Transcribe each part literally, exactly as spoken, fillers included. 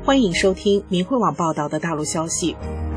欢迎收听明慧网报道的大陆消息。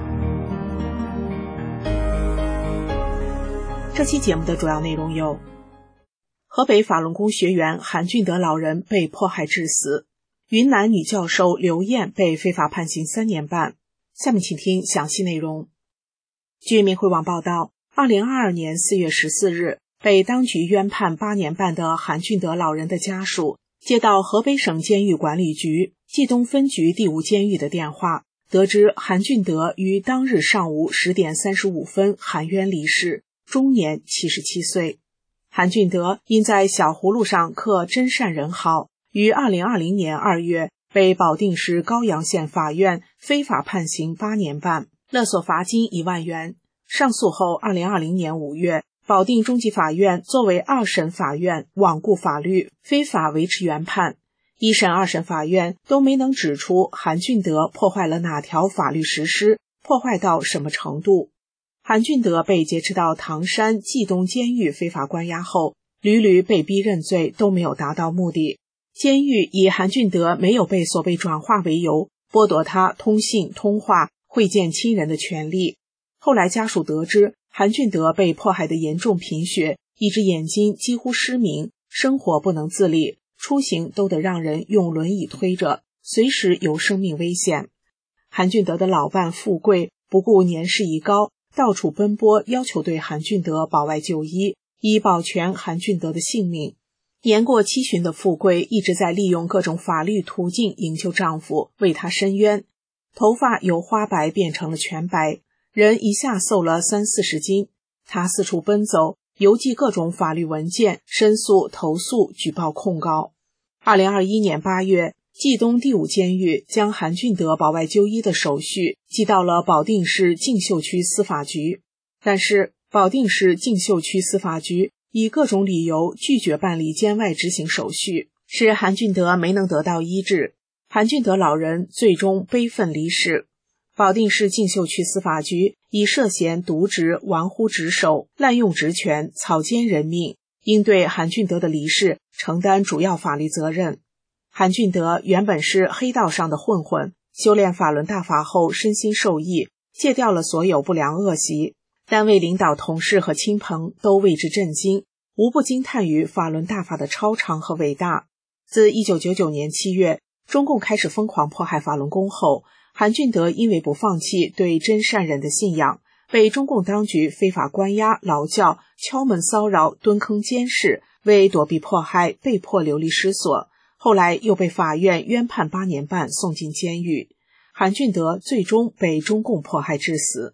这期节目的主要内容有：河北法轮功学员韩俊德老人被迫害致死，云南女教授刘艳被非法判刑三年半。下面请听详细内容。据明慧网报道，二零二二年四月十四日，被当局冤判八年半的韩俊德老人的家属接到河北省监狱管理局冀东分局第五监狱的电话，得知韩俊德于当日上午十点三十五分含冤离世，终年七十七岁。韩俊德因在小葫芦上刻真善人号，于二零二零年二月被保定市高阳县法院非法判刑八年半，勒索罚金一万元。上诉后，二零二零年五月，保定中级法院作为二审法院罔顾法律，非法维持原判。一审、二审法院都没能指出韩俊德破坏了哪条法律实施，破坏到什么程度。韩俊德被劫持到唐山冀东监狱非法关押后，屡屡被逼认罪，都没有达到目的。监狱以韩俊德没有被所被转化为由，剥夺他通信、通话、会见亲人的权利。后来家属得知韩俊德被迫害的严重贫血，一只眼睛几乎失明，生活不能自理，出行都得让人用轮椅推着，随时有生命危险。韩俊德的老伴富贵不顾年事已高，到处奔波，要求对韩俊德保外就医，以保全韩俊德的性命。年过七旬的富贵一直在利用各种法律途径营救丈夫，为他申冤，头发由花白变成了全白，人一下瘦了三四十斤。他四处奔走，邮寄各种法律文件，申诉、投诉、举报、控告。二零二一年八月，冀东第五监狱将韩俊德保外就医的手续寄到了保定市静秀区司法局，但是保定市静秀区司法局以各种理由拒绝办理监外执行手续，使韩俊德没能得到医治。韩俊德老人最终悲愤离世。保定市静秀区司法局以涉嫌渎职、玩忽职守、滥用职权、草菅人命，应对韩俊德的离世承担主要法律责任。韩俊德原本是黑道上的混混，修炼法轮大法后身心受益，戒掉了所有不良恶习。单位领导、同事和亲朋都为之震惊，无不惊叹于法轮大法的超常和伟大。自一九九九年七月，中共开始疯狂迫害法轮功后，韩俊德因为不放弃对真善忍的信仰，被中共当局非法关押、劳教、敲门骚扰、蹲坑监视，为躲避迫害被迫流离失所，后来又被法院冤判八年半，送进监狱。韩俊德最终被中共迫害致死。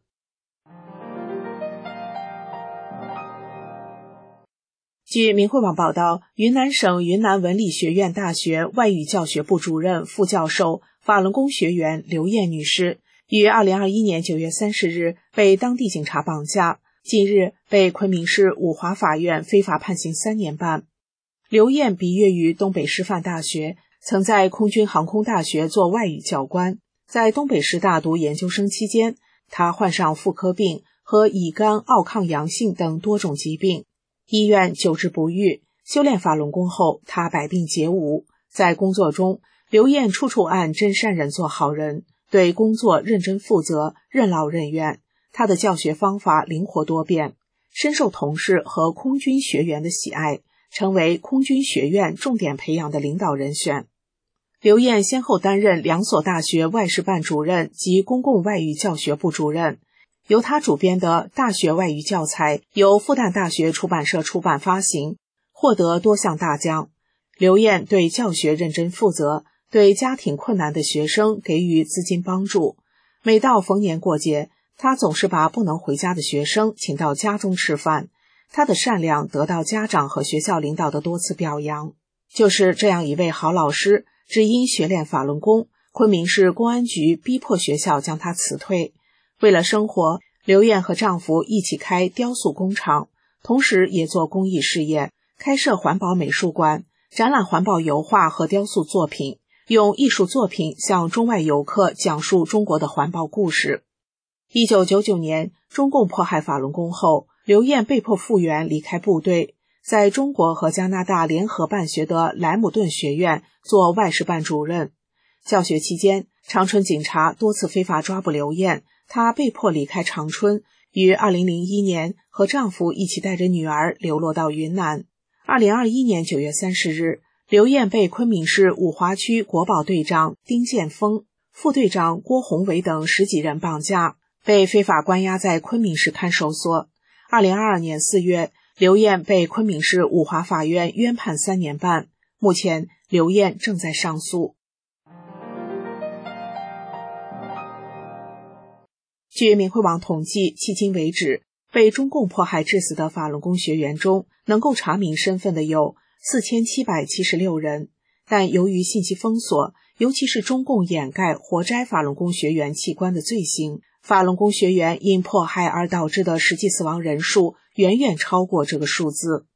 据明慧网报道，云南省云南文理学院大学外语教学部主任、副教授、法轮功学员刘艳女士，于二零二一年九月三十日被当地警察绑架，近日被昆明市五华法院非法判刑三年半。刘艳毕业于东北师范大学，曾在空军航空大学做外语教官。在东北师大读研究生期间，她患上妇科病和乙肝、奥抗阳性等多种疾病，医院久治不愈。修炼法轮功后，她百病皆无。在工作中，刘艳处处按真善忍做好人，对工作认真负责，任劳任怨。她的教学方法灵活多变，深受同事和空军学员的喜爱，成为空军学院重点培养的领导人选。刘艳先后担任两所大学外事办主任及公共外语教学部主任。由他主编的大学外语教材由复旦大学出版社出版发行，获得多项大奖。刘艳对教学认真负责，对家庭困难的学生给予资金帮助。每到逢年过节，他总是把不能回家的学生请到家中吃饭。他的善良得到家长和学校领导的多次表扬。就是这样一位好老师，只因学练法轮功，昆明市公安局逼迫学校将他辞退。为了生活，刘艳和丈夫一起开雕塑工厂，同时也做公益事业，开设环保美术馆，展览环保油画和雕塑作品，用艺术作品向中外游客讲述中国的环保故事。一九九九年，中共迫害法轮功后，刘艳被迫复员离开部队，在中国和加拿大联合办学的莱姆顿学院做外事办主任。教学期间， 长春警察多次非法抓捕刘艳，她被迫离开长春，于二零零一年和丈夫一起带着女儿流落到云南。二零二一年九月三十日，刘艳被昆明市五华区国保队长丁建峰、副队长郭宏伟等十几人绑架，被非法关押在昆明市看守所。二零二二年四月，刘艳被昆明市五华法院冤判三年半，目前刘艳正在上诉。据明慧网统计，迄今为止，被中共迫害致死的法轮功学员中，能够查明身份的有四千七百七十六人，但由于信息封锁，尤其是中共掩盖活摘法轮功学员器官的罪行，法轮功学员因迫害而导致的实际死亡人数远远超过这个数字。